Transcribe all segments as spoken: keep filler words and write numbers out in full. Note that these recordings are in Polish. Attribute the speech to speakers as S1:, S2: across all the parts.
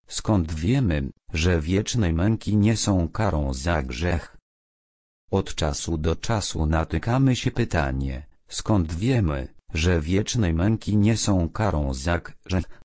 S1: skąd wiemy, że wieczne męki nie są karą za grzech? Od czasu do czasu natykamy się pytanie, skąd wiemy, że wieczne męki nie są karą za grzech?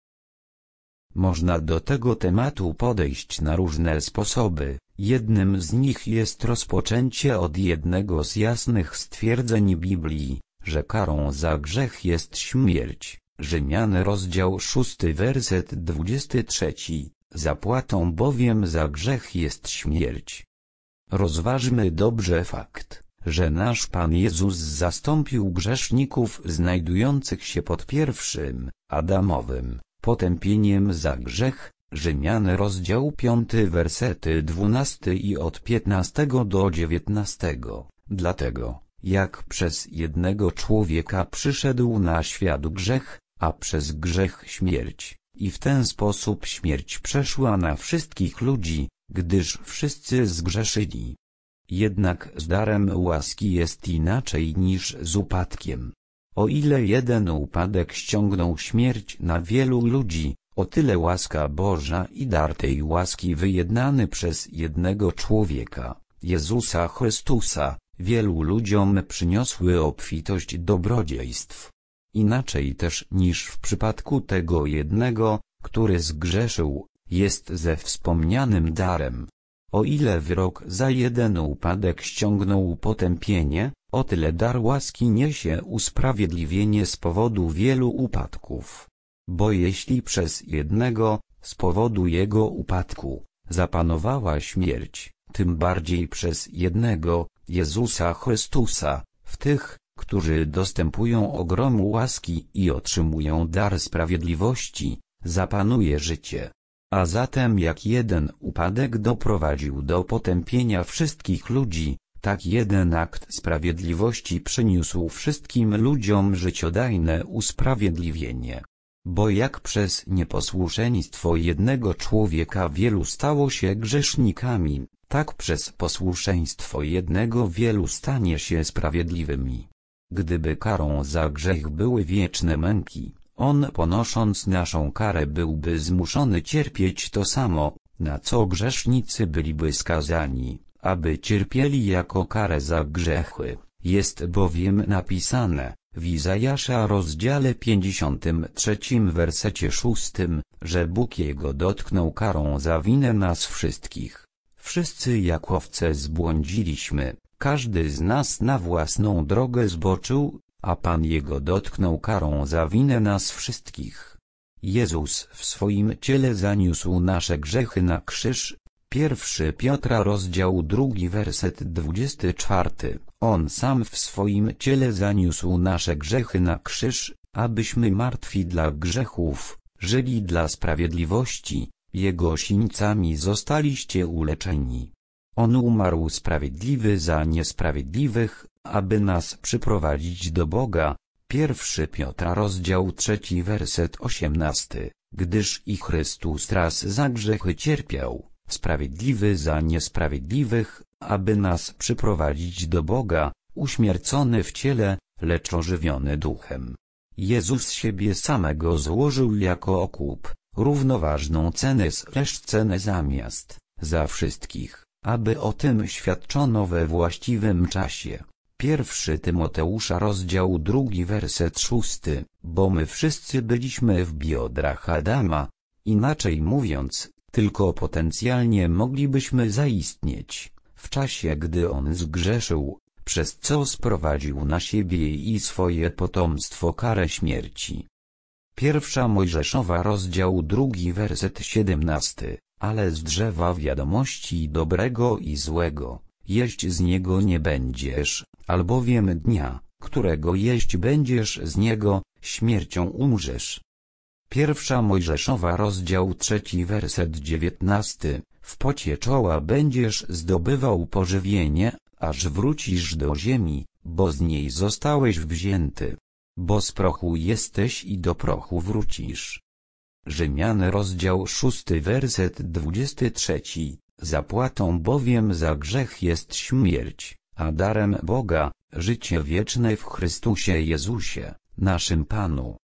S1: Można do tego tematu podejść na różne sposoby. Jednym z nich jest rozpoczęcie od jednego z jasnych stwierdzeń Biblii, że karą za grzech jest śmierć. Rzymian rozdział szósty werset dwudziesty trzeci. Zapłatą bowiem za grzech jest śmierć. Rozważmy dobrze fakt, że nasz Pan Jezus zastąpił grzeszników znajdujących się pod pierwszym, Adamowym, potępieniem za grzech. Rzymian rozdział piąty wersety dwunasty i od piętnastego do dziewiętnastego. Dlatego, jak przez jednego człowieka przyszedł na świat grzech, a przez grzech śmierć, i w ten sposób śmierć przeszła na wszystkich ludzi, gdyż wszyscy zgrzeszyli. Jednak z darem łaski jest inaczej niż z upadkiem. O ile jeden upadek ściągnął śmierć na wielu ludzi, o tyle łaska Boża i dar tej łaski wyjednany przez jednego człowieka, Jezusa Chrystusa, wielu ludziom przyniosły obfitość dobrodziejstw. Inaczej też niż w przypadku tego jednego, który zgrzeszył, jest ze wspomnianym darem. O ile wyrok za jeden upadek ściągnął potępienie, o tyle dar łaski niesie usprawiedliwienie z powodu wielu upadków. Bo jeśli przez jednego, z powodu jego upadku, zapanowała śmierć, tym bardziej przez jednego, Jezusa Chrystusa, w tych, którzy dostępują ogromu łaski i otrzymują dar sprawiedliwości, zapanuje życie. A zatem jak jeden upadek doprowadził do potępienia wszystkich ludzi, tak jeden akt sprawiedliwości przyniósł wszystkim ludziom życiodajne usprawiedliwienie. Bo jak przez nieposłuszeństwo jednego człowieka wielu stało się grzesznikami, tak przez posłuszeństwo jednego wielu stanie się sprawiedliwymi. Gdyby karą za grzech były wieczne męki, on ponosząc naszą karę byłby zmuszony cierpieć to samo, na co grzesznicy byliby skazani, aby cierpieli jako karę za grzechy. Jest bowiem napisane w Izajasza rozdziale pięćdziesiątym trzecim wersecie szóstym, że Bóg Jego dotknął karą za winę nas wszystkich. Wszyscy jak owce zbłądziliśmy, każdy z nas na własną drogę zboczył, a Pan Jego dotknął karą za winę nas wszystkich. Jezus w swoim ciele zaniósł nasze grzechy na krzyż. Pierwszy Piotra rozdział drugi werset dwudziesty czwarty. On sam w swoim ciele zaniósł nasze grzechy na krzyż, abyśmy martwi dla grzechów, żyli dla sprawiedliwości. Jego sińcami zostaliście uleczeni. On umarł sprawiedliwy za niesprawiedliwych, aby nas przyprowadzić do Boga. Pierwszy Piotra rozdział trzeci werset osiemnasty. Gdyż i Chrystus raz za grzechy cierpiał, sprawiedliwy za niesprawiedliwych, aby nas przyprowadzić do Boga, uśmiercony w ciele, lecz ożywiony duchem. Jezus siebie samego złożył jako okup, równoważną cenę slash cenę zamiast, za wszystkich, aby o tym świadczono we właściwym czasie. Pierwszy Tymoteusza rozdział drugi werset szósty, bo my wszyscy byliśmy w biodrach Adama, inaczej mówiąc, tylko potencjalnie moglibyśmy zaistnieć, w czasie gdy on zgrzeszył, przez co sprowadził na siebie i swoje potomstwo karę śmierci. Pierwsza Mojżeszowa rozdział drugi werset siedemnasty, ale z drzewa wiadomości dobrego i złego, jeść z niego nie będziesz, albowiem dnia, którego jeść będziesz z niego, śmiercią umrzesz. Pierwsza Mojżeszowa rozdział trzeci werset dziewiętnasty, w pocie czoła będziesz zdobywał pożywienie, aż wrócisz do ziemi, bo z niej zostałeś wzięty. Bo z prochu jesteś i do prochu wrócisz. Rzymian rozdział szósty werset dwudziesty trzeci, zapłatą bowiem za grzech jest śmierć, a darem Boga, życie wieczne w Chrystusie Jezusie, naszym Panu.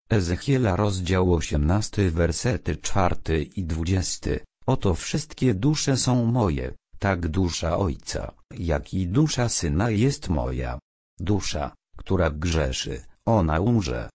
S1: Ezechiela rozdział osiemnasty wersety czwarty i dwudziesty. Oto wszystkie dusze są moje, tak dusza ojca, jak i dusza syna jest moja. Dusza, która grzeszy, ona umrze.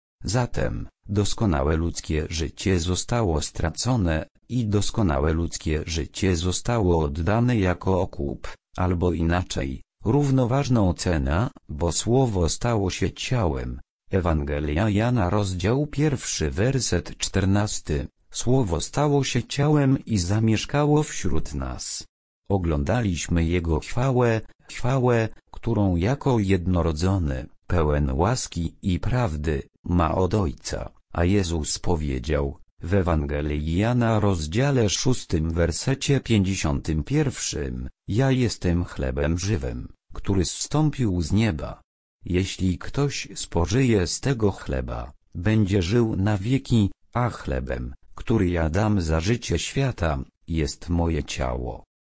S1: Zatem, doskonałe ludzkie życie zostało stracone, i doskonałe ludzkie życie zostało oddane jako okup, albo inaczej, równoważną cenę, bo słowo stało się ciałem. Ewangelia Jana rozdział pierwszy werset czternasty. Słowo stało się ciałem i zamieszkało wśród nas. Oglądaliśmy Jego chwałę, chwałę, którą jako jednorodzony, pełen łaski i prawdy, ma od Ojca, a Jezus powiedział, w Ewangelii Jana rozdziale szóstym wersecie pięćdziesiątym pierwszym, ja jestem chlebem żywym, który zstąpił z nieba. Jeśli ktoś spożyje z tego chleba, będzie żył na wieki, a chlebem, który ja dam za życie świata, jest moje ciało.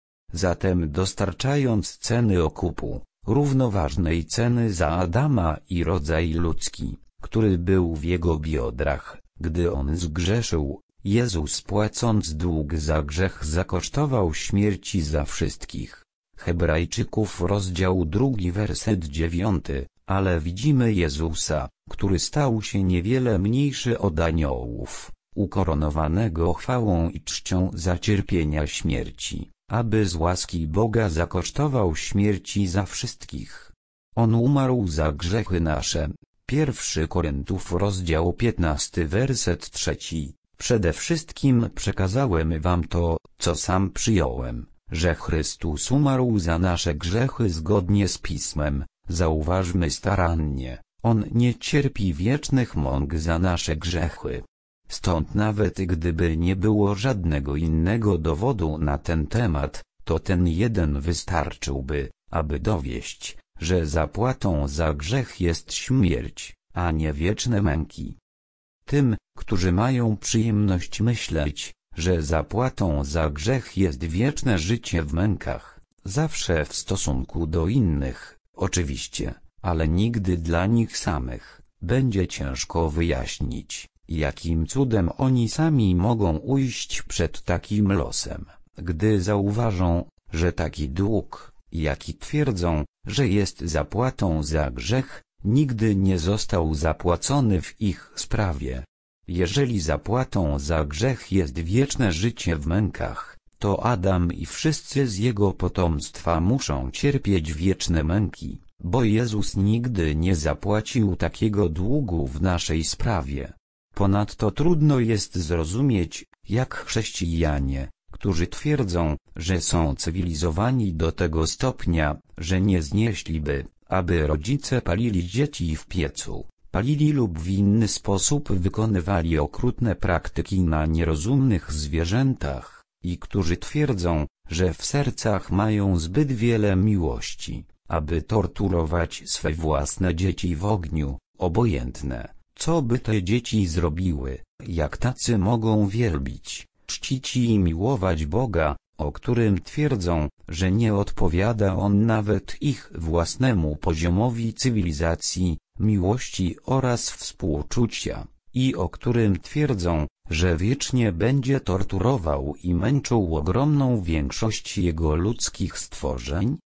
S1: Zatem dostarczając ceny okupu, równoważnej ceny za Adama i rodzaj ludzki, który był w jego biodrach, gdy on zgrzeszył, Jezus płacąc dług za grzech zakosztował śmierci za wszystkich. Hebrajczyków rozdział drugi werset dziewiąty, ale widzimy Jezusa, który stał się niewiele mniejszy od aniołów, ukoronowanego chwałą i czcią za cierpienia śmierci, aby z łaski Boga zakosztował śmierci za wszystkich. On umarł za grzechy nasze. Pierwszy Koryntiów rozdział piętnasty werset trzeci. Przede wszystkim przekazałem wam to, co sam przyjąłem, że Chrystus umarł za nasze grzechy zgodnie z Pismem. Zauważmy starannie, On nie cierpi wiecznych mąk za nasze grzechy. Stąd nawet gdyby nie było żadnego innego dowodu na ten temat, to ten jeden wystarczyłby, aby dowieść, że zapłatą za grzech jest śmierć, a nie wieczne męki. Tym, którzy mają przyjemność myśleć, że zapłatą za grzech jest wieczne życie w mękach, zawsze w stosunku do innych, oczywiście, ale nigdy dla nich samych, będzie ciężko wyjaśnić, jakim cudem oni sami mogą ujść przed takim losem, gdy zauważą, że taki dług, jaki twierdzą, że jest zapłatą za grzech, nigdy nie został zapłacony w ich sprawie. Jeżeli zapłatą za grzech jest wieczne życie w mękach, to Adam i wszyscy z jego potomstwa muszą cierpieć wieczne męki, bo Jezus nigdy nie zapłacił takiego długu w naszej sprawie. Ponadto trudno jest zrozumieć, jak chrześcijanie, którzy twierdzą, że są cywilizowani do tego stopnia, że nie znieśliby, aby rodzice palili dzieci w piecu, palili lub w inny sposób wykonywali okrutne praktyki na nierozumnych zwierzętach, i którzy twierdzą, że w sercach mają zbyt wiele miłości, aby torturować swe własne dzieci w ogniu, obojętne, co by te dzieci zrobiły, jak tacy mogą wielbić, czcić i miłować Boga, o którym twierdzą, że nie odpowiada On nawet ich własnemu poziomowi cywilizacji, miłości oraz współczucia, i o którym twierdzą, że wiecznie będzie torturował i męczył ogromną większość jego ludzkich stworzeń?